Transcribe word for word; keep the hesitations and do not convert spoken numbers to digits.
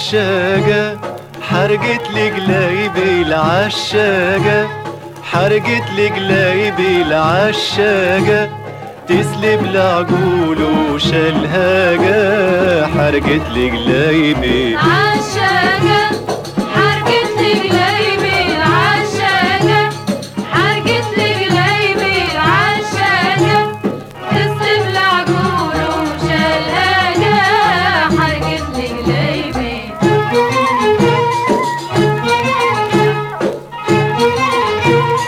العشاقة حرقت لي قلايبي العشاقة، حرقت لي قلايبي العشاقة، تسلب العقول وشلهاقة، حرقت لي قلايبي